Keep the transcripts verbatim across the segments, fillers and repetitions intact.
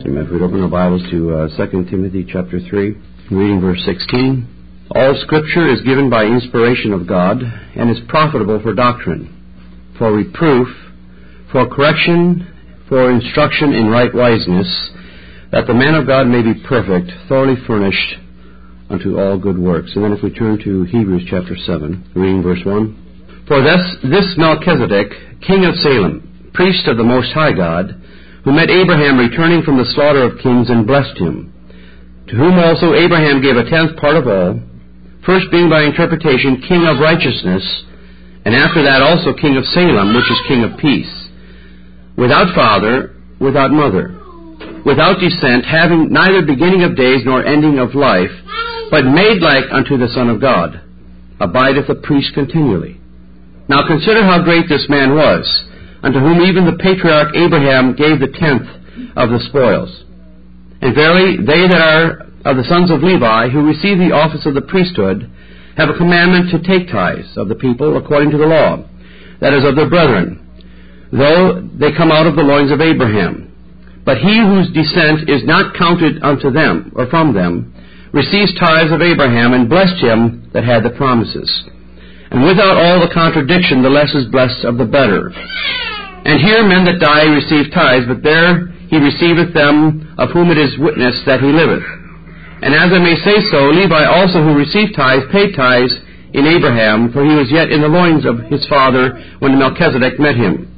Amen. If we'd open our Bibles to uh, Second Timothy chapter three, reading verse sixteen. All Scripture is given by inspiration of God, and is profitable for doctrine, for reproof, for correction, for instruction in right wiseness, that the man of God may be perfect, thoroughly furnished unto all good works. And then if we turn to Hebrews chapter seven, reading verse one. For this, this Melchizedek, king of Salem, priest of the Most High God, who met Abraham returning from the slaughter of kings and blessed him, to whom also Abraham gave a tenth part of all, first being by interpretation king of righteousness, and after that also king of Salem, which is king of peace, without father, without mother, without descent, having neither beginning of days nor ending of life, but made like unto the Son of God, abideth a priest continually. Now consider how great this man was, unto whom even the patriarch Abraham gave the tenth of the spoils. And verily, they that are of the sons of Levi, who receive the office of the priesthood, have a commandment to take tithes of the people according to the law, that is, of their brethren, though they come out of the loins of Abraham. But he whose descent is not counted unto them, or from them, receives tithes of Abraham, and blessed him that had the promises. And without all the contradiction, the less is blessed of the better. And here men that die receive tithes, but there he receiveth them of whom it is witness that he liveth. And as I may say so, Levi also, who received tithes, paid tithes in Abraham, for he was yet in the loins of his father when Melchizedek met him.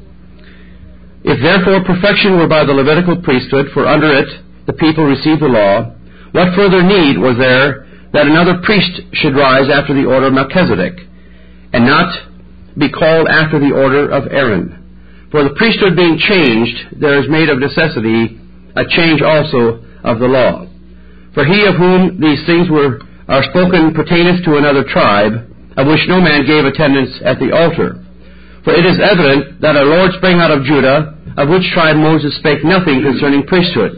If therefore perfection were by the Levitical priesthood, for under it the people received the law, what further need was there that another priest should rise after the order of Melchizedek, and not be called after the order of Aaron? For the priesthood being changed, there is made of necessity a change also of the law. For he of whom these things were are spoken pertaineth to another tribe, of which no man gave attendance at the altar. For it is evident that our Lord sprang out of Judah, of which tribe Moses spake nothing concerning priesthood.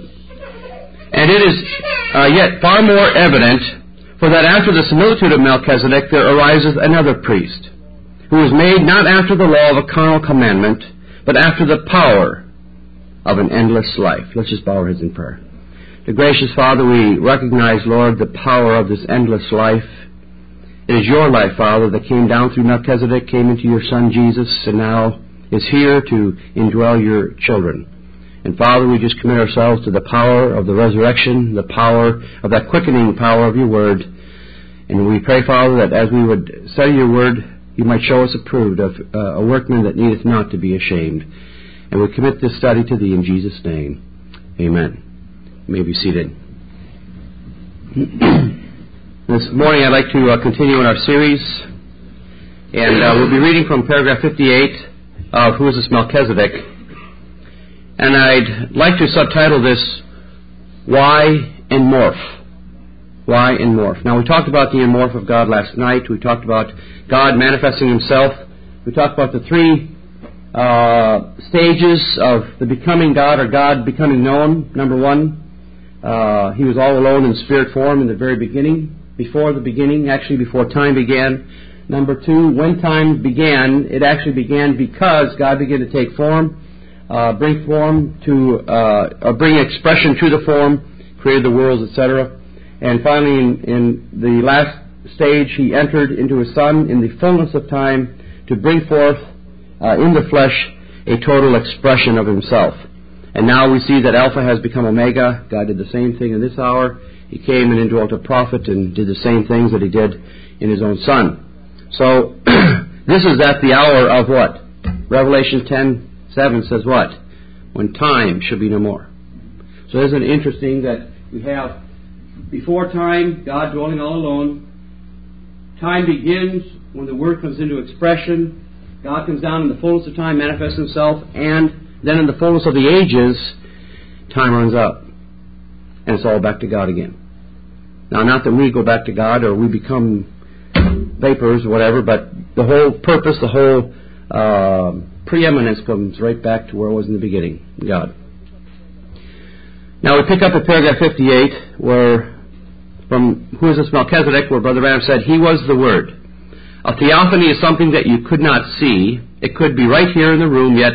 And it is uh, yet far more evident, for that after the similitude of Melchizedek there arises another priest, who is made not after the law of a carnal commandment, but after the power of an endless life. Let's just bow our heads in prayer. The gracious Father, we recognize, Lord, the power of this endless life. It is your life, Father, that came down through Melchizedek, came into your Son Jesus, and now is here to indwell your children. And Father, we just commit ourselves to the power of the resurrection, the power of that quickening power of your word. And we pray, Father, that as we would study your word, you might show us approved of uh, a workman that needeth not to be ashamed. And we commit this study to thee in Jesus' name. Amen. You may be seated. This morning I'd like to uh, continue in our series. And uh, we'll be reading from paragraph fifty-eight of Who is this Melchizedek? And I'd like to subtitle this, Why and Morph. Why and Morph. Now, we talked about the morph of God last night. We talked about God manifesting himself. We talked about the three uh, stages of the becoming God, or God becoming known. Number one, uh, he was all alone in spirit form in the very beginning, before the beginning, actually before time began. Number two, when time began, it actually began because God began to take form. Uh, bring form to, uh, or bring expression to the form, created the worlds, et cetera. And finally, in, in the last stage, he entered into his Son in the fullness of time to bring forth uh, in the flesh a total expression of himself. And now we see that Alpha has become Omega. God did the same thing in this hour. He came and indwelt a prophet and did the same things that he did in his own Son. So, this is at the hour of what? Revelation ten seven says what? When time shall be no more. So isn't it interesting that we have before time, God dwelling all alone. Time begins when the Word comes into expression. God comes down in the fullness of time, manifests himself, and then in the fullness of the ages, time runs out. And it's all back to God again. Now, not that we go back to God or we become vapors or whatever, but the whole purpose, the whole uh, preeminence comes right back to where it was in the beginning, God. Now we pick up at paragraph fifty-eight, where from Who is this Melchizedek, where Brother Branham said, he was the Word. A theophany is something that you could not see. It could be right here in the room, yet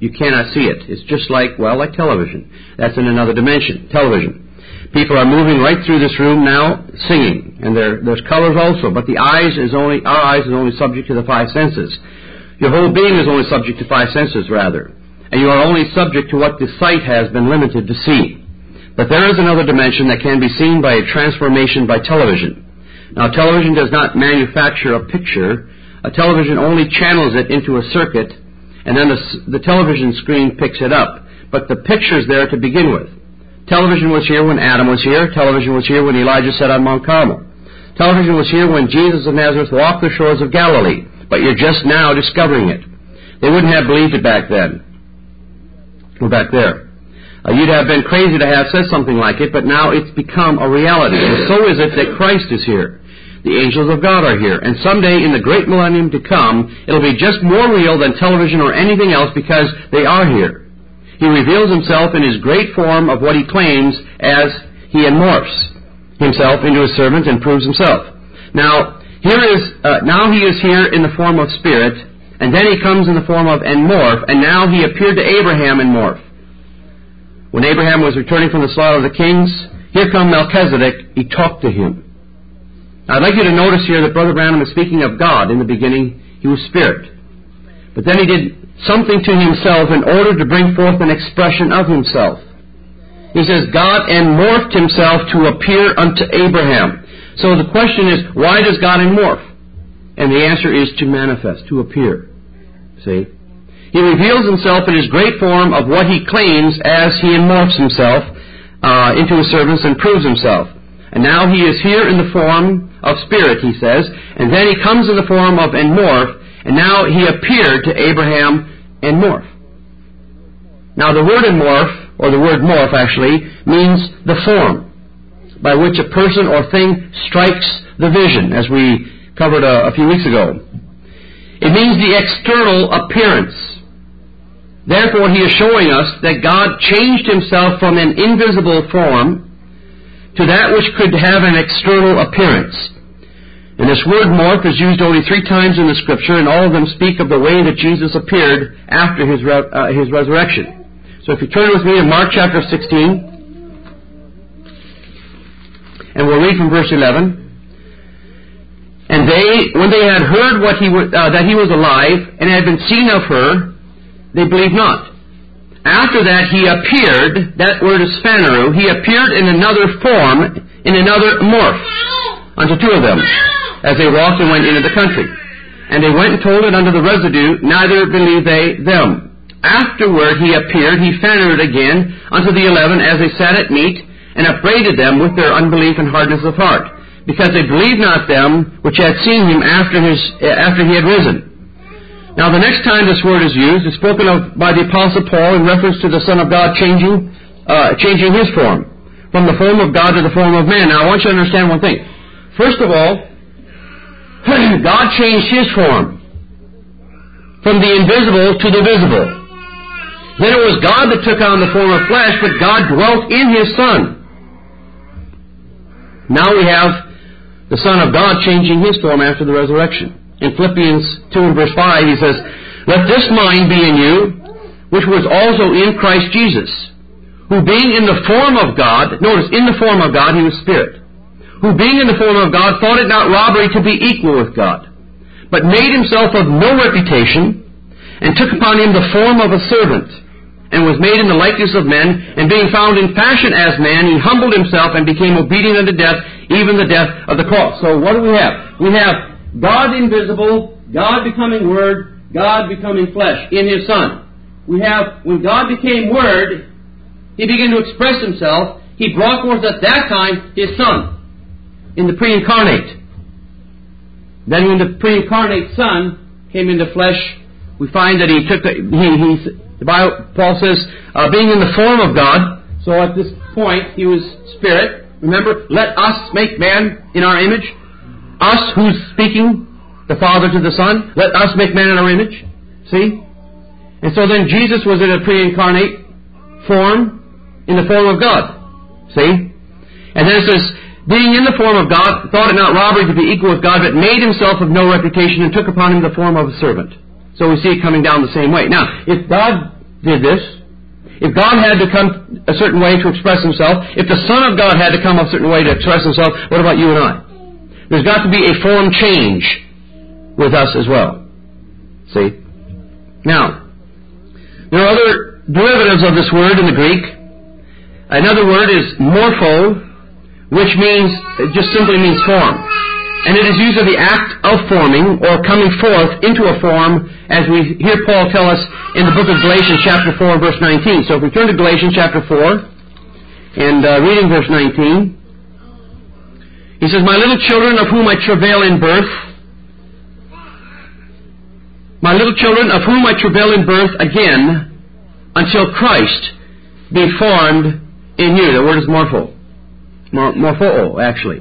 You cannot see it. It's just like, well, like television. That's in another dimension, television. People are moving right through this room now, singing, and there, there's colors also. But the eyes is only our eyes is only subject to the five senses. Your whole being is only subject to five senses, rather, and you are only subject to what the sight has been limited to see. But there is another dimension that can be seen by a transformation by television. Now, television does not manufacture a picture. A television only channels it into a circuit, and then the, the television screen picks it up. But the picture's there to begin with. Television was here when Adam was here. Television was here when Elijah sat on Mount Carmel. Television was here when Jesus of Nazareth walked the shores of Galilee. But you're just now discovering it. They wouldn't have believed it back then. Or back there. Uh, you'd have been crazy to have said something like it, but now it's become a reality. And so is it that Christ is here. The angels of God are here. And someday in the great millennium to come, it'll be just more real than television or anything else because they are here. He reveals himself in his great form of what he claims as he enmorphs himself into a servant and proves himself. Now, here is, uh, now he is here in the form of spirit, and then he comes in the form of enmorph, and now he appeared to Abraham in morph. When Abraham was returning from the slaughter of the kings, here come Melchizedek, he talked to him. Now, I'd like you to notice here that Brother Branham is speaking of God. In the beginning, he was spirit. But then he did something to himself in order to bring forth an expression of himself. He says, God enmorphed himself to appear unto Abraham. So the question is, why does God enmorph? And the answer is to manifest, to appear. See? He reveals himself in his great form of what he claims as he enmorphs himself uh, into his servants and proves himself. And now he is here in the form of spirit, he says, and then he comes in the form of enmorph, and now he appeared to Abraham and morph. Now the word enmorph, or the word morph actually, means the form by which a person or thing strikes the vision, as we covered a, a few weeks ago. It means the external appearance. Therefore, he is showing us that God changed himself from an invisible form to that which could have an external appearance. And this word morph is used only three times in the Scripture, and all of them speak of the way that Jesus appeared after his re- uh, his resurrection. So if you turn with me to Mark chapter sixteen, and we'll read from verse eleven. And they, when they had heard what he was, uh, that he was alive, and had been seen of her, they believed not. After that he appeared, that word is phaneru, he appeared in another form, in another morph, unto two of them, as they walked and went into the country. And they went and told it unto the residue, neither believed they them. Afterward he appeared, he phanered again unto the eleven as they sat at meat, and upbraided them with their unbelief and hardness of heart, because they believed not them which had seen him after his after he had risen. Now the next time this word is used, it's spoken of by the Apostle Paul in reference to the Son of God changing uh, changing his form, from the form of God to the form of man. Now I want you to understand one thing. First of all, God changed his form from the invisible to the visible. Then it was God that took on the form of flesh, but God dwelt in his Son. Now we have the Son of God changing his form after the resurrection. In Philippians two and verse five, he says, let this mind be in you, which was also in Christ Jesus, who being in the form of God, notice, in the form of God, he was spirit, who being in the form of God thought it not robbery to be equal with God, but made himself of no reputation, and took upon him the form of a servant, and was made in the likeness of men, and being found in fashion as man, he humbled himself and became obedient unto death, even the death of the cross. So what do we have? We have God invisible, God becoming Word, God becoming flesh in his Son. We have, when God became Word, he began to express himself. He brought forth at that time his Son in the pre-incarnate. Then when the pre-incarnate Son came into flesh, we find that he took the, he, he the Bible, Paul says, uh, being in the form of God. So at this point, he was spirit. Remember, let us make man in our image. Us, who's speaking, the Father to the Son. Let us make man in our image. See? And so then Jesus was in a pre-incarnate form, in the form of God. See? And then it says, being in the form of God, thought it not robbery to be equal with God, but made himself of no reputation, and took upon him the form of a servant. So we see it coming down the same way. Now, if God did this, if God had to come a certain way to express Himself, if the Son of God had to come a certain way to express Himself, what about you and I? There's got to be a form change with us as well. See? Now, there are other derivatives of this word in the Greek. Another word is morpho, which means, it just simply means form. And it is used of the act of forming or coming forth into a form, as we hear Paul tell us in the book of Galatians chapter four, verse nineteen. So if we turn to Galatians chapter four, and uh, reading verse nineteen, he says, "My little children, of whom I travail in birth, my little children, of whom I travail in birth again, until Christ be formed in you." The word is morpho. Mor- morpho, actually.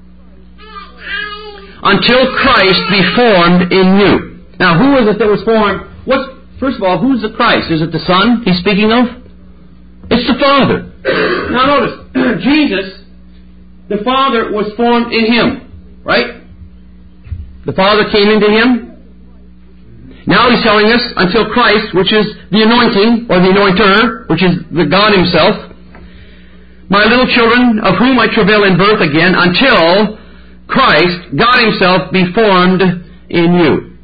Until Christ be formed in you. Now, who is it that was formed? What's, first of all, who's the Christ? Is it the Son he's speaking of? It's the Father. Now notice, Jesus, the Father was formed in Him. Right? The Father came into Him. Now He's telling us, until Christ, which is the anointing, or the anointer, which is the God Himself, "My little children, of whom I travail in birth again, until Christ, God Himself, be formed in you."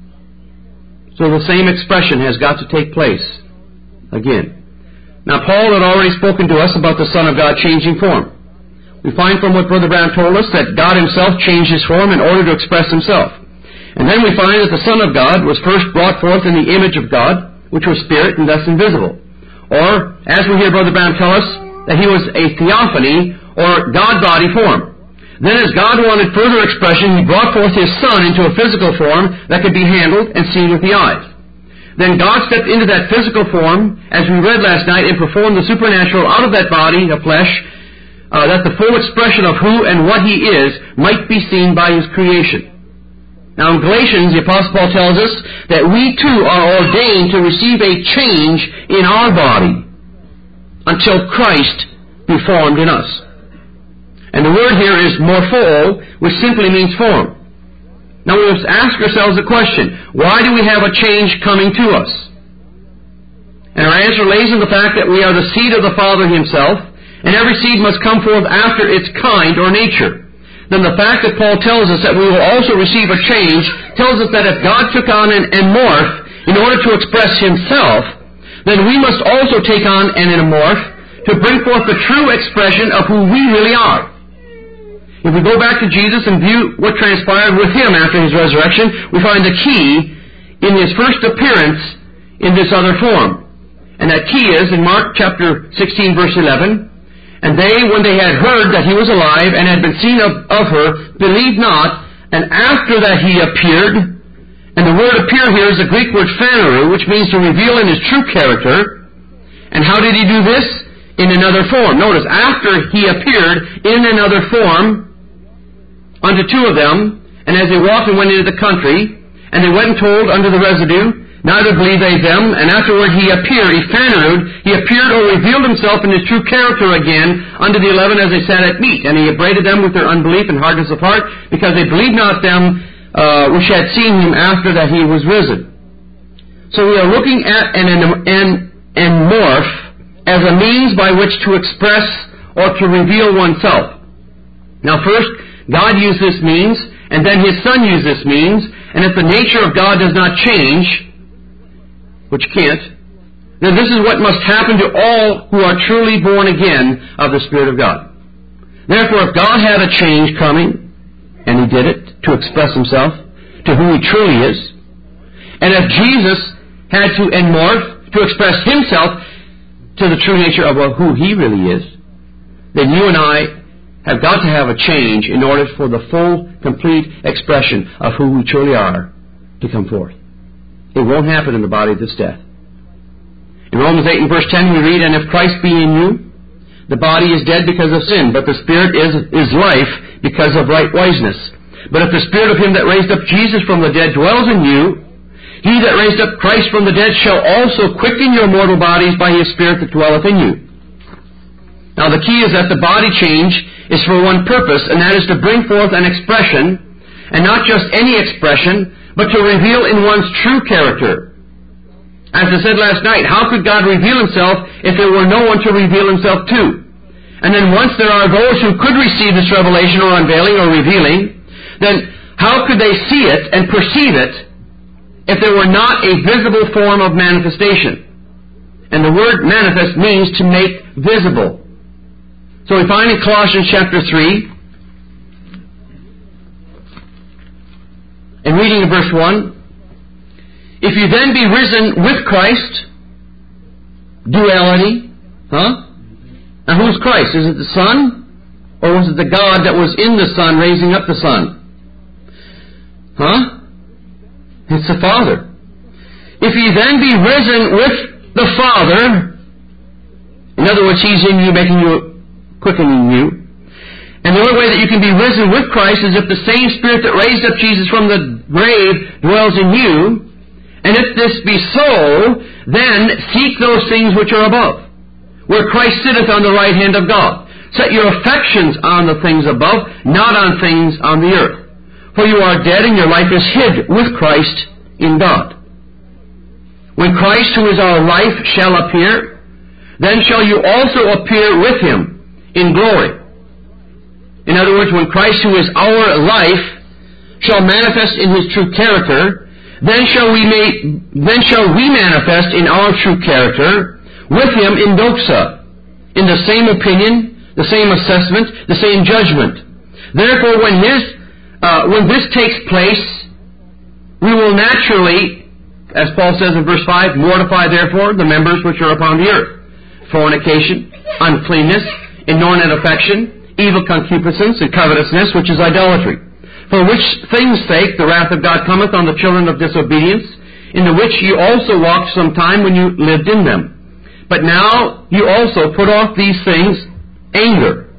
So the same expression has got to take place again. Now, Paul had already spoken to us about the Son of God changing form. We find from what Brother Brown told us that God Himself changed His form in order to express Himself. And then we find that the Son of God was first brought forth in the image of God, which was spirit and thus invisible. Or, as we hear Brother Brown tell us, that He was a theophany, or God-body form. Then as God wanted further expression, He brought forth His Son into a physical form that could be handled and seen with the eyes. Then God stepped into that physical form, as we read last night, and performed the supernatural out of that body of flesh, uh, that the full expression of who and what He is might be seen by His creation. Now in Galatians, the Apostle Paul tells us that we too are ordained to receive a change in our body until Christ be formed in us. And the word here is morpho, which simply means form. Now we must ask ourselves the question, why do we have a change coming to us? And our answer lays in the fact that we are the seed of the Father Himself, and every seed must come forth after its kind or nature. Then the fact that Paul tells us that we will also receive a change tells us that if God took on an, an morph in order to express Himself, then we must also take on an anamorph to bring forth the true expression of who we really are. If we go back to Jesus and view what transpired with Him after His resurrection, we find the key in His first appearance in this other form. And that key is in Mark chapter sixteen, verse eleven, "And they, when they had heard that He was alive and had been seen of, of her, believed not, and after that He appeared," and the word appear here is the Greek word phaneru, which means to reveal in His true character. And how did He do this? In another form. Notice, after He appeared in another form unto two of them, and as they walked and went into the country, and they went and told unto the residue, neither believed they them, and afterward He appeared, He phanerued, He appeared or revealed Himself in His true character again unto the eleven as they sat at meat, and He upbraided them with their unbelief and hardness of heart, because they believed not them uh, which had seen Him after that He was risen. So we are looking at an, an, an morph as a means by which to express or to reveal oneself. Now first, God used this means, and then His Son used this means, and if the nature of God does not change, which can't, then this is what must happen to all who are truly born again of the Spirit of God. Therefore, if God had a change coming, and He did it to express Himself to who He truly is, and if Jesus had to enmorph to express Himself to the true nature of who He really is, then you and I have got to have a change in order for the full, complete expression of who we truly are to come forth. It won't happen in the body of this death. In Romans eight and verse ten we read, "And if Christ be in you, the body is dead because of sin, but the Spirit is, is life because of right wiseness. But if the Spirit of Him that raised up Jesus from the dead dwells in you, He that raised up Christ from the dead shall also quicken your mortal bodies by His Spirit that dwelleth in you." Now the key is that the body change is for one purpose, and that is to bring forth an expression, and not just any expression, but to reveal in one's true character. As I said last night, how could God reveal Himself if there were no one to reveal Himself to? And then once there are those who could receive this revelation or unveiling or revealing, then how could they see it and perceive it if there were not a visible form of manifestation? And the word manifest means to make visible. So we find in Colossians chapter three, and reading in verse one, if you then be risen with Christ, duality, huh? And who's Christ? Is it the Son? Or was it the God that was in the Son raising up the Son? Huh? It's the Father. If you then be risen with the Father, in other words, He's in you, making you, quickening you. And the only way that you can be risen with Christ is if the same Spirit that raised up Jesus from the grave dwells in you. And if this be so, then seek those things which are above, where Christ sitteth on the right hand of God. Set your affections on the things above, not on things on the earth. For you are dead, and your life is hid with Christ in God. When Christ, who is our life, shall appear, then shall you also appear with Him in glory. In other words, when Christ, who is our life, shall manifest in His true character, then shall we make, then shall we manifest in our true character with Him in doxa, in the same opinion, the same assessment, the same judgment. Therefore, when His, uh, when this takes place, we will naturally, as Paul says in verse five, mortify therefore the members which are upon the earth: fornication, uncleanness, inordinate affection, evil concupiscence, and covetousness, which is idolatry. For which things' sake the wrath of God cometh on the children of disobedience, in the which you also walked some time when you lived in them. But now you also put off these things: anger,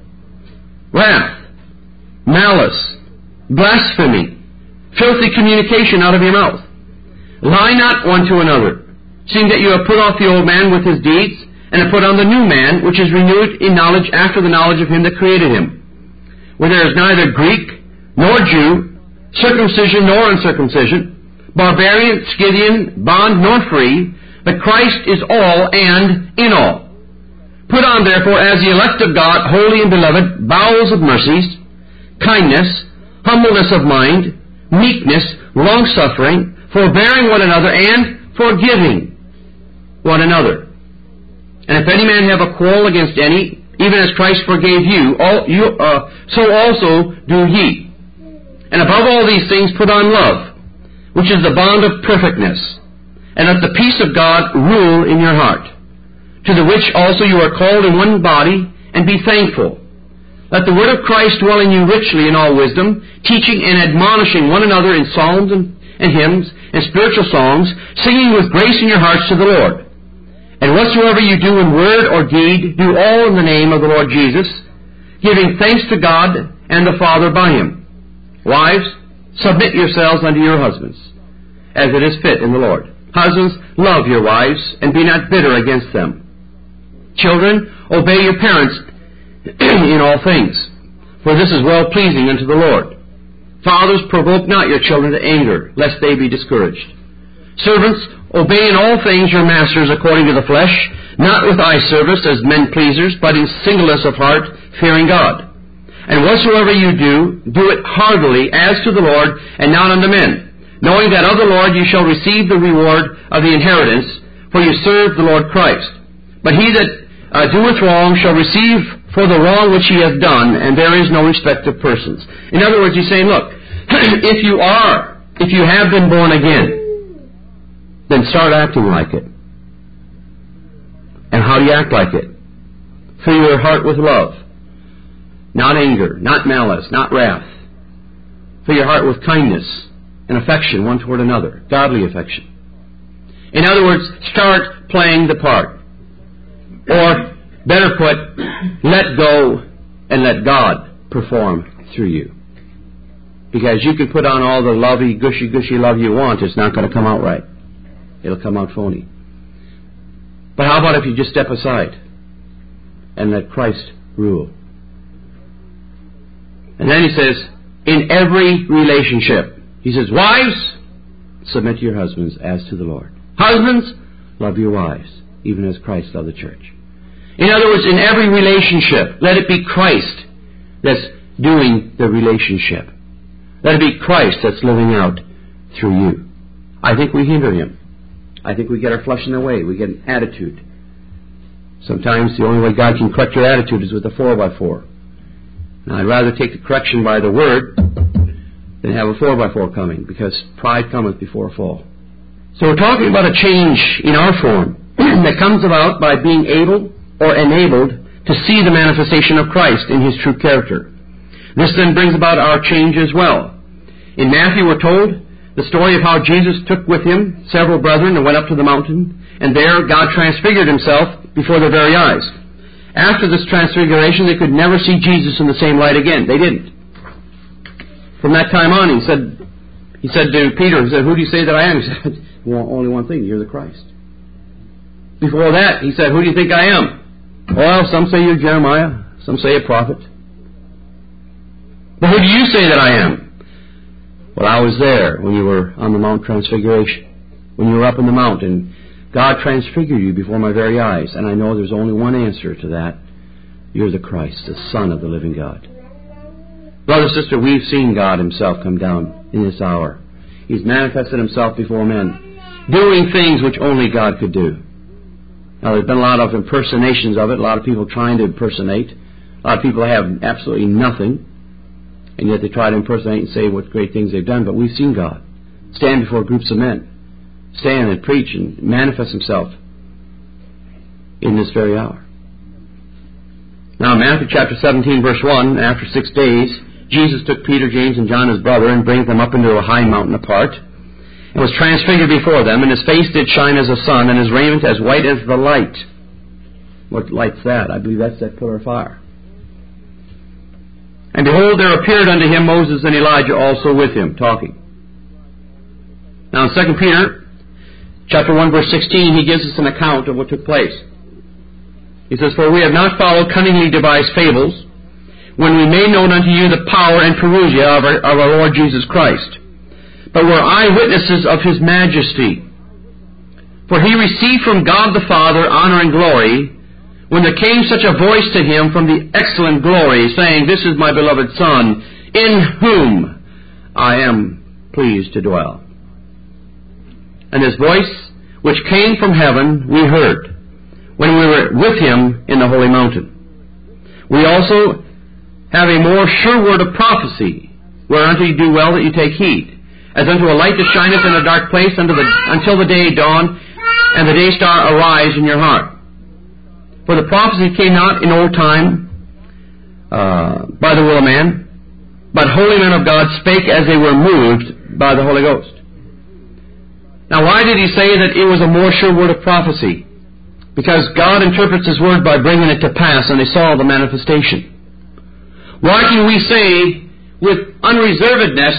wrath, malice, blasphemy, filthy communication out of your mouth. Lie not one to another, seeing that you have put off the old man with his deeds, and have put on the new man, which is renewed in knowledge after the knowledge of Him that created him. Where there is neither Greek nor Jew, circumcision nor uncircumcision, barbarian, Scythian, bond nor free, but Christ is all and in all. Put on therefore as the elect of God, holy and beloved, bowels of mercies, kindness, humbleness of mind, meekness, long-suffering, forbearing one another, and forgiving one another. And if any man have a quarrel against any, even as Christ forgave you, all, you uh, so also do ye. And above all these things put on love, which is the bond of perfectness, and let the peace of God rule in your heart, to the which also you are called in one body, and be thankful. Let the word of Christ dwell in you richly in all wisdom, teaching and admonishing one another in psalms and, and hymns and spiritual songs, singing with grace in your hearts to the Lord. And whatsoever you do in word or deed, do all in the name of the Lord Jesus, giving thanks to God and the Father by Him. Wives, submit yourselves unto your husbands, as it is fit in the Lord. Husbands, love your wives, and be not bitter against them. Children, obey your parents in all things, for this is well-pleasing unto the Lord. Fathers, provoke not your children to anger, lest they be discouraged. Servants, obey in all things your masters according to the flesh, not with eye service as men pleasers, but in singleness of heart, fearing God. And whatsoever you do, do it heartily as to the Lord, and not unto men, knowing that of the Lord you shall receive the reward of the inheritance, for you serve the Lord Christ. But he that uh, doeth wrong shall receive for the wrong which he hath done, and there is no respect of persons. In other words, he's saying, look, if you are, if you have been born again, then start acting like it. And how do you act like it? Fill your heart with love. Not anger, not malice, not wrath. Fill your heart with kindness and affection one toward another. Godly affection. In other words, start playing the part. Or, better put, let go and let God perform through you. Because you can put on all the lovey, gushy, gushy love you want, it's not going to come out right. It'll come out phony. But how about if you just step aside and let Christ rule? And then he says, in every relationship, he says, wives, submit to your husbands as to the Lord. Husbands, love your wives, even as Christ loved the church. In other words, in every relationship, let it be Christ that's doing the relationship. Let it be Christ that's living out through you. I think we hinder Him. I think we get our flesh in the way. We get an attitude. Sometimes the only way God can correct your attitude is with a four by four. Now, I'd rather take the correction by the Word than have a four by four coming, because pride cometh before a fall. So we're talking about a change in our form that comes about by being able or enabled to see the manifestation of Christ in His true character. This then brings about our change as well. In Matthew we're told the story of how Jesus took with Him several brethren and went up to the mountain, and there God transfigured Himself before their very eyes. After this transfiguration, they could never see Jesus in the same light again. They didn't. From that time on, He said, He said to Peter, He said, "Who do you say that I am?" He said, "Well, only one thing, you're the Christ." Before that, He said, "Who do you think I am?" "Well, some say you're Jeremiah, some say a prophet." "But who do you say that I am?" "Well, I was there when you were on the Mount Transfiguration, when you were up in the mountain. God transfigured you before my very eyes, and I know there's only one answer to that. You're the Christ, the Son of the living God." Brother, sister, we've seen God Himself come down in this hour. He's manifested Himself before men, doing things which only God could do. Now, there's been a lot of impersonations of it, a lot of people trying to impersonate. A lot of people have absolutely nothing, and yet they try to impersonate and say what great things they've done. But we've seen God stand before groups of men, stand and preach and manifest Himself in this very hour. Now, Matthew chapter seventeen, verse one, after six days, Jesus took Peter, James, and John his brother, and brought them up into a high mountain apart, and was transfigured before them, and His face did shine as the sun, and His raiment as white as the light. What light's that? I believe that's that pillar of fire. And behold, there appeared unto Him Moses and Elijah also with Him, talking. Now, in Second Peter chapter one, verse sixteen, he gives us an account of what took place. He says, "For we have not followed cunningly devised fables, when we made known unto you the power and perusia of our, of our Lord Jesus Christ, but were eyewitnesses of His majesty. For He received from God the Father honor and glory, when there came such a voice to Him from the excellent glory, saying, This is my beloved Son, in whom I am pleased to dwell. And this voice, which came from heaven, we heard, when we were with Him in the holy mountain. We also have a more sure word of prophecy, whereunto you do well that you take heed, as unto a light that shineth in a dark place unto the, until the day dawn, and the day star arise in your heart. For the prophecy came not in old time uh, by the will of man, but holy men of God spake as they were moved by the Holy Ghost. Now, why did he say that it was a more sure word of prophecy? Because God interprets His word by bringing it to pass, and they saw the manifestation. Why can we say with unreservedness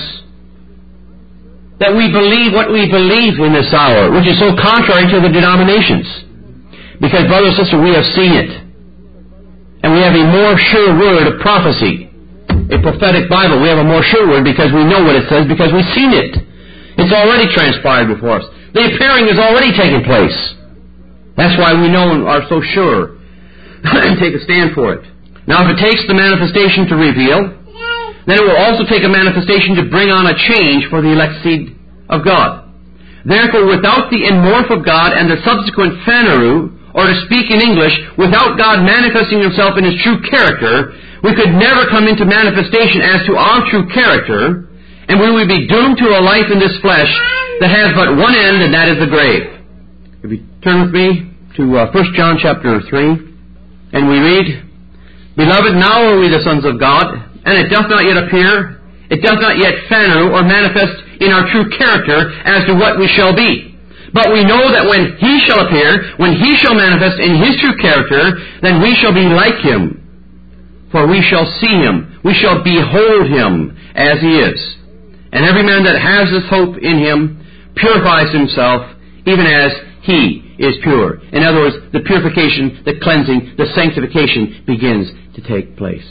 that we believe what we believe in this hour, which is so contrary to the denominations? Because, brother and sister, we have seen it. And we have a more sure word of prophecy. A prophetic Bible. We have a more sure word because we know what it says, because we've seen it. It's already transpired before us. The appearing has already taken place. That's why we know and are so sure and take a stand for it. Now, if it takes the manifestation to reveal, then it will also take a manifestation to bring on a change for the elect seed of God. Therefore, without the enmorph of God and the subsequent phaneru, or to speak in English, without God manifesting Himself in His true character, we could never come into manifestation as to our true character, and we would be doomed to a life in this flesh that has but one end, and that is the grave. If you turn with me to uh, First John chapter three, and we read, Beloved, now are we the sons of God, and it doth not yet appear, it doth not yet phaneru or manifest in our true character as to what we shall be. But we know that when He shall appear, when He shall manifest in His true character, then we shall be like Him. For we shall see Him, we shall behold Him as He is. And every man that has this hope in Him purifies himself, even as He is pure. In other words, the purification, the cleansing, the sanctification begins to take place.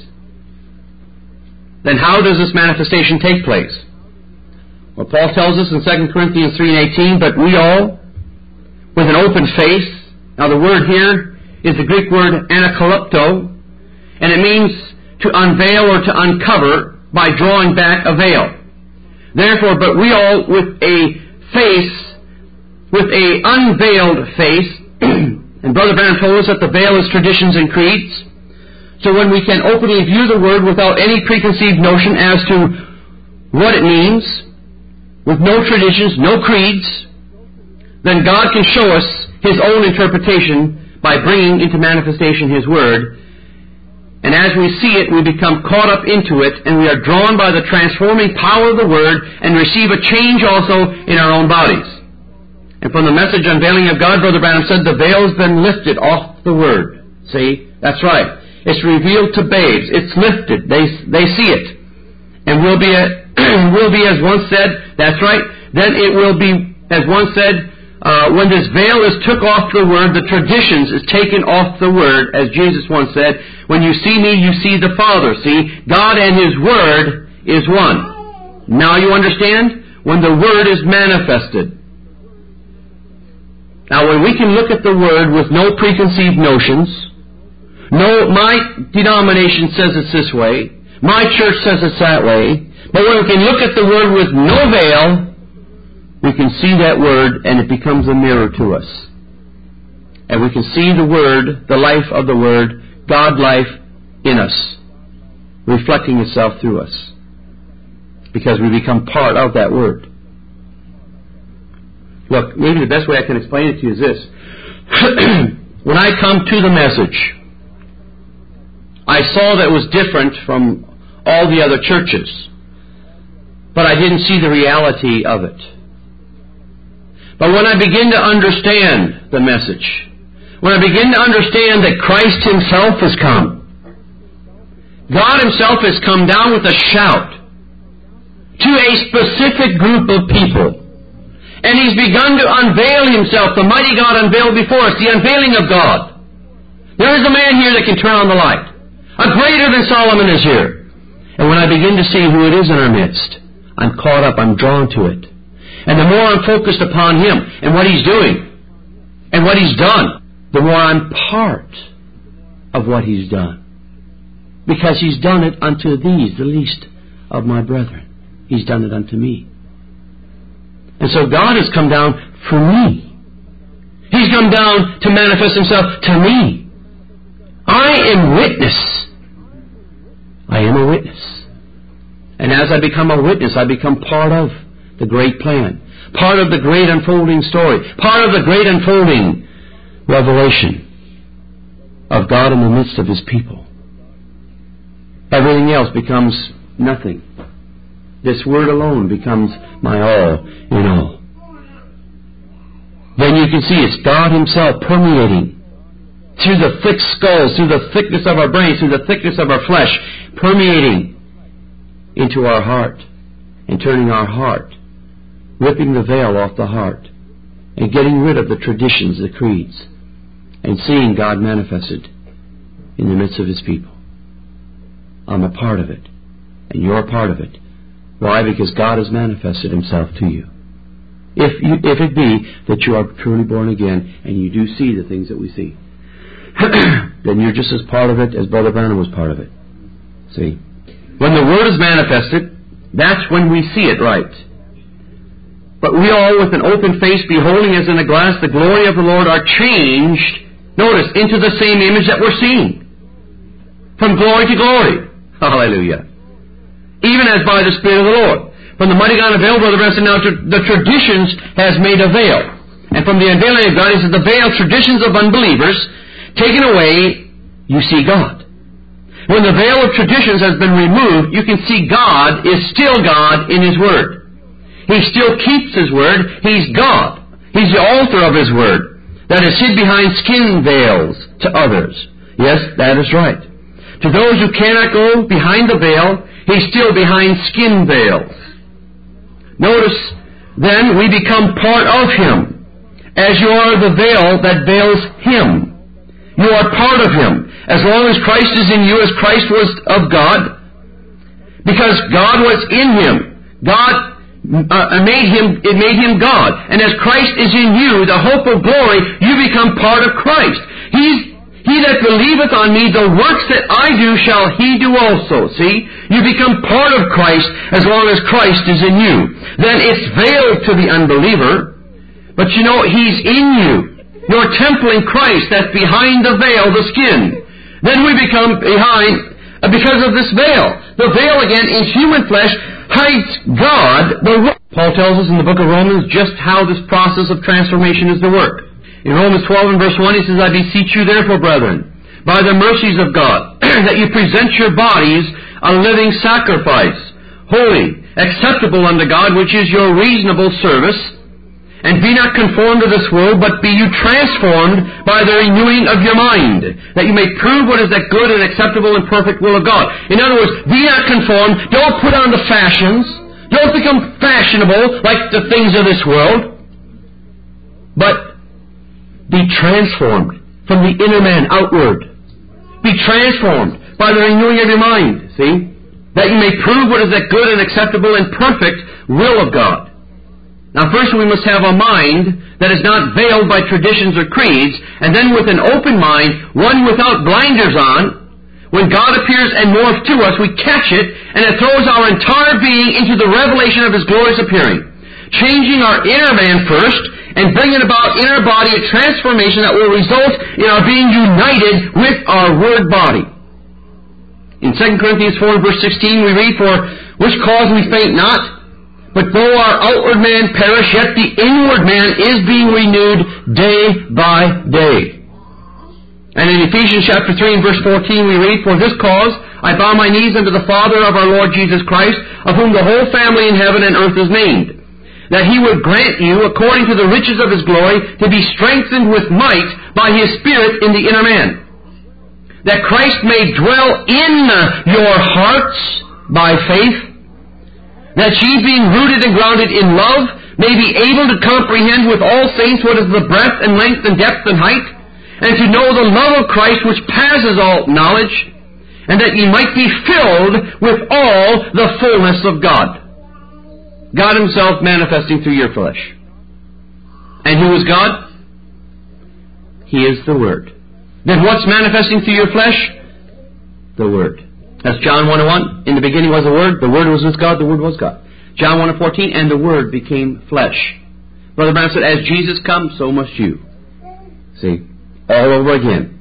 Then how does this manifestation take place? Well, Paul tells us in Second Corinthians three and eighteen, But we all, with an open face. Now the word here is the Greek word anakalypto, and it means to unveil or to uncover by drawing back a veil. Therefore, but we all with a face, with a unveiled face, and Brother Branham told us that the veil is traditions and creeds. So when we can openly view the Word without any preconceived notion as to what it means, with no traditions, no creeds, then God can show us His own interpretation by bringing into manifestation His Word. And as we see it, we become caught up into it, and we are drawn by the transforming power of the Word and receive a change also in our own bodies. And from the message Unveiling of God, Brother Branham said, the veil has been lifted off the Word. See? That's right. It's revealed to babes. It's lifted. They they see it. And will be, a, will be as once said, that's right, then it will be, as once said, uh, when this veil is took off the Word, the traditions is taken off the Word, as Jesus once said, when you see me, you see the Father. See, God and His Word is one. Now you understand? When the Word is manifested. Now when we can look at the Word with no preconceived notions, no, my denomination says it's this way, my church says it's that way, but when we can look at the Word with no veil, we can see that Word and it becomes a mirror to us. And we can see the Word, the life of the Word, God life in us, reflecting itself through us. Because we become part of that Word. Look, maybe the best way I can explain it to you is this. When I come to the message, I saw that it was different from all the other churches, but I didn't see the reality of it. But when I begin to understand the message, when I begin to understand that Christ Himself has come, God Himself has come down with a shout to a specific group of people, and He's begun to unveil Himself. The mighty God unveiled before us, the unveiling of God. There is a man here that can turn on the light. A greater than Solomon is here. And when I begin to see who it is in our midst, I'm caught up, I'm drawn to it. And the more I'm focused upon Him and what He's doing and what He's done, the more I'm part of what He's done. Because He's done it unto these, the least of my brethren. He's done it unto me. And so God has come down for me. He's come down to manifest Himself to me. I am witness. I am a witness. And as I become a witness, I become part of the great plan. Part of the great unfolding story. Part of the great unfolding revelation of God in the midst of His people. Everything else becomes nothing. This Word alone becomes my all in all. Then you can see it's God Himself permeating through the thick skulls, through the thickness of our brains, through the thickness of our flesh, permeating into our heart and turning our heart, ripping the veil off the heart and getting rid of the traditions, the creeds, and seeing God manifested in the midst of His people. I'm a part of it, and you're a part of it. Why? Because God has manifested Himself to you. If you, if it be that you are truly born again and you do see the things that we see, then you're just as part of it as Brother Branham was part of it. See? When the Word is manifested, that's when we see it right. But we all, with an open face, beholding as in a glass the glory of the Lord, are changed, notice, into the same image that we're seeing. From glory to glory. Hallelujah. Even as by the Spirit of the Lord. From the mighty God unveiled, Brother Branham said, now the traditions has made a veil. And from the unveiling of God, he said, the veil, traditions of unbelievers, taken away, you see God. When the veil of traditions has been removed, you can see God is still God in His Word. He still keeps His Word. He's God. He's the author of His Word. That is hid behind skin veils to others. Yes, that is right. To those who cannot go behind the veil, He's still behind skin veils. Notice, then, we become part of Him, as you are the veil that veils Him. You are part of Him. As long as Christ is in you, as Christ was of God, because God was in Him. God uh, made him, it made him God. And as Christ is in you, the hope of glory, you become part of Christ. He's He that believeth on me, the works that I do shall he do also. See? You become part of Christ as long as Christ is in you. Then it's veiled to the unbeliever, but you know, He's in you. Your temple in Christ, that's behind the veil, the skin. Then we become behind, uh, because of this veil. The veil, again, in human flesh, hides God, the Word. Paul tells us in the book of Romans just how this process of transformation is to work. In Romans twelve and verse one, he says, I beseech you therefore, brethren, by the mercies of God, that you present your bodies a living sacrifice, holy, acceptable unto God, which is your reasonable service. And be not conformed to this world, but be you transformed by the renewing of your mind, that you may prove what is that good and acceptable and perfect will of God. In other words, be not conformed. Don't put on the fashions. Don't become fashionable like the things of this world. But be transformed from the inner man outward. Be transformed by the renewing of your mind, see? That you may prove what is that good and acceptable and perfect will of God. Now first we must have a mind that is not veiled by traditions or creeds, and then with an open mind, one without blinders on. When God appears and morphs to us, we catch it, and it throws our entire being into the revelation of His glorious appearing. Changing our inner man first, and bringing about in our body a transformation that will result in our being united with our word body. In Second Corinthians four verse sixteen we read, For which cause we faint not, but though our outward man perish, yet the inward man is being renewed day by day. And in Ephesians chapter three and verse fourteen we read, For this cause I bow my knees unto the Father of our Lord Jesus Christ, of whom the whole family in heaven and earth is named, that He would grant you, according to the riches of His glory, to be strengthened with might by His Spirit in the inner man, that Christ may dwell in your hearts by faith, that ye, being rooted and grounded in love, may be able to comprehend with all saints what is the breadth and length and depth and height, and to know the love of Christ which passes all knowledge, and that ye might be filled with all the fullness of God. God Himself manifesting through your flesh. And who is God? He is the Word. Then what's manifesting through your flesh? The Word. That's John one and one. In the beginning was the Word. The Word was with God. The Word was God. John one and fourteen. And the Word became flesh. Brother Brown said, as Jesus comes, so must you. See? All over again.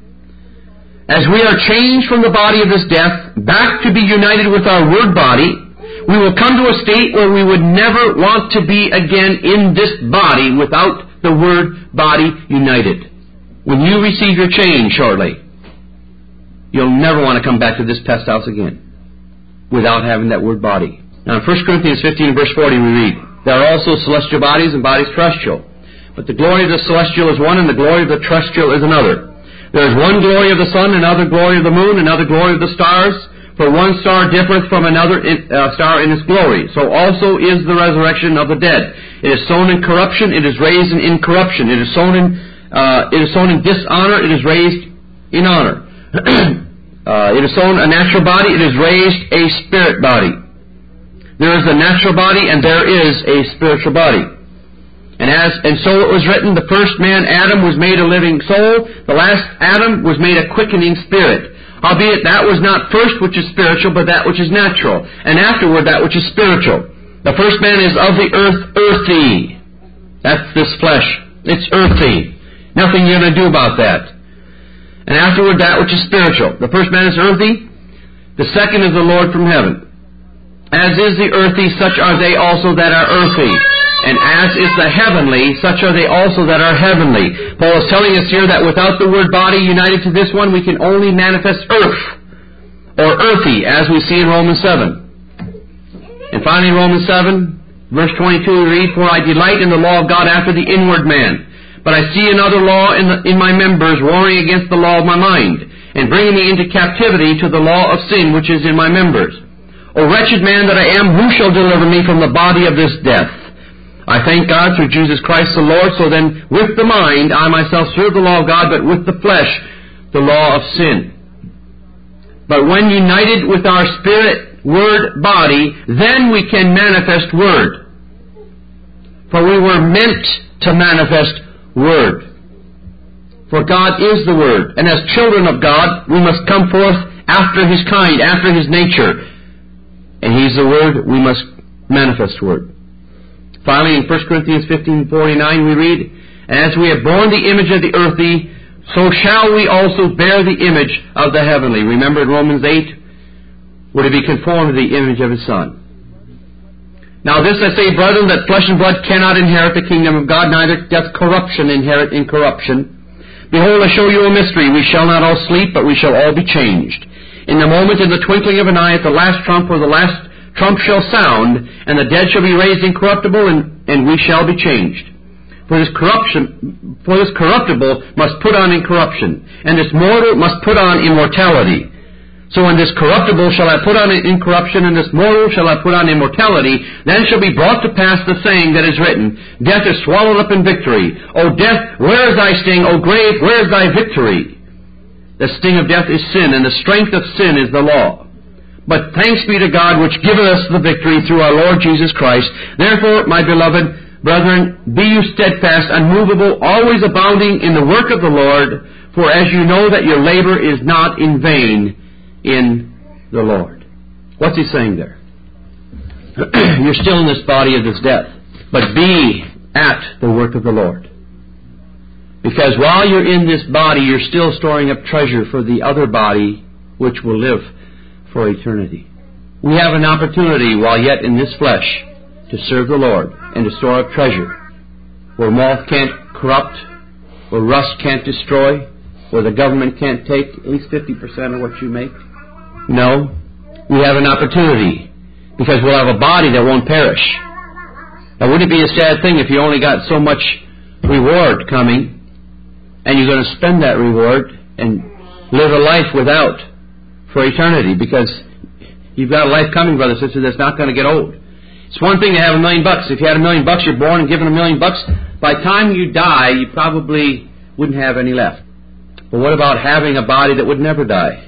As we are changed from the body of this death back to be united with our Word body, we will come to a state where we would never want to be again in this body without the Word body united. When you receive your change shortly, you'll never want to come back to this pest house again without having that Word body. Now in First Corinthians fifteen verse forty we read, There are also celestial bodies and bodies terrestrial. But the glory of the celestial is one, and the glory of the terrestrial is another. There is one glory of the sun, another glory of the moon, another glory of the stars. For one star differeth from another uh, star in its glory. So also is the resurrection of the dead. It is sown in corruption, it is raised in incorruption. It is sown in uh, it is sown in dishonor, it is raised in honor. uh, it is sown a natural body, it is raised a spirit body. There is a natural body, and there is a spiritual body. And as and so it was written, the first man Adam was made a living soul, the last Adam was made a quickening spirit. Howbeit that was not first which is spiritual, but that which is natural, and afterward that which is spiritual. The first man is of the earth, earthy. That's this flesh. It's earthy. Nothing you're going to do about that. And afterward that which is spiritual. The first man is earthy. The second is the Lord from heaven. As is the earthy, such are they also that are earthy. And as is the heavenly, such are they also that are heavenly. Paul is telling us here that without the word body united to this one, we can only manifest earth, or earthy, as we see in Romans seven. And finally, Romans seven, verse twenty-two, we read, For I delight in the law of God after the inward man. But I see another law in, the, in my members, warring against the law of my mind, and bringing me into captivity to the law of sin which is in my members. O wretched man that I am, who shall deliver me from the body of this death? I thank God through Jesus Christ the Lord. So then, with the mind, I myself serve the law of God, but with the flesh, the law of sin. But when united with our spirit, word, body, then we can manifest word. For we were meant to manifest Word. For God is the Word, and as children of God, we must come forth after His kind, after His nature. And He's the Word, we must manifest Word. Finally, in First Corinthians fifteen forty-nine, we read, As we have borne the image of the earthly, so shall we also bear the image of the heavenly. Remember in Romans eight, we're to be conformed to the image of His Son. Now this I say, brethren, that flesh and blood cannot inherit the kingdom of God, neither doth corruption inherit incorruption. Behold, I show you a mystery. We shall not all sleep, but we shall all be changed. In the moment, in the twinkling of an eye, at the last trump, or the last trump shall sound, and the dead shall be raised incorruptible, and, and we shall be changed. For this corruption, for this corruptible must put on incorruption, and this mortal must put on immortality. So when this corruptible shall I put on incorruption, and this mortal shall I put on immortality, then shall be brought to pass the saying that is written, Death is swallowed up in victory. O death, where is thy sting? O grave, where is thy victory? The sting of death is sin, and the strength of sin is the law. But thanks be to God, which giveth us the victory through our Lord Jesus Christ. Therefore, my beloved brethren, be you steadfast, unmovable, always abounding in the work of the Lord, for as you know that your labor is not in vain in the Lord. What's he saying there? You're still in this body of this death, but be at the work of the Lord. Because while you're in this body, you're still storing up treasure for the other body, which will live for eternity. We have an opportunity while yet in this flesh to serve the Lord and to store up treasure where moth can't corrupt, where rust can't destroy, where the government can't take at least fifty percent of what you make. No, we have an opportunity because we'll have a body that won't perish. Now, wouldn't it be a sad thing if you only got so much reward coming and you're going to spend that reward and live a life without for eternity, because you've got a life coming, brother and sister, that's not going to get old. It's one thing to have a million bucks. If you had a million bucks, you're born and given a million bucks. By the time you die, you probably wouldn't have any left. But what about having a body that would never die?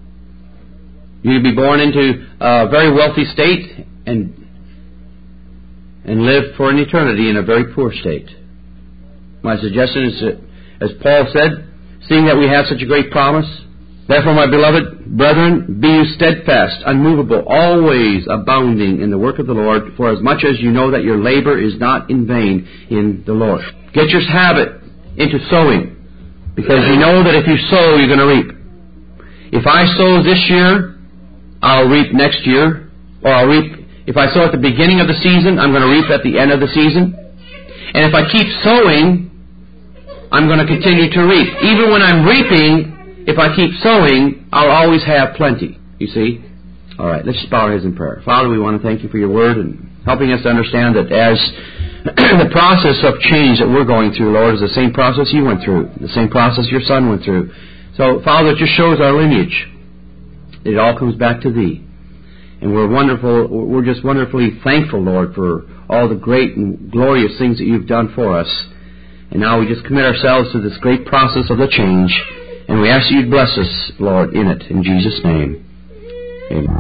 You'd be born into a very wealthy state and and live for an eternity in a very poor state. My suggestion is that, as Paul said, seeing that we have such a great promise, therefore, my beloved brethren, be you steadfast, unmovable, always abounding in the work of the Lord, for as much as you know that your labor is not in vain in the Lord. Get your habit into sowing, because you know that if you sow, you're going to reap. If I sow this year, I'll reap next year, or I'll reap, if I sow at the beginning of the season, I'm going to reap at the end of the season. And if I keep sowing, I'm going to continue to reap. Even when I'm reaping, if I keep sowing, I'll always have plenty, you see. All right, let's just bow our heads in prayer. Father, we want to thank you for your word and helping us to understand that as the process of change that we're going through, Lord, is the same process you went through, the same process your son went through. So, Father, it just shows our lineage. It all comes back to Thee. And we're wonderful, we're just wonderfully thankful, Lord, for all the great and glorious things that you've done for us. And now we just commit ourselves to this great process of the change. And we ask you to bless us, Lord, in it. In Jesus' name. Amen.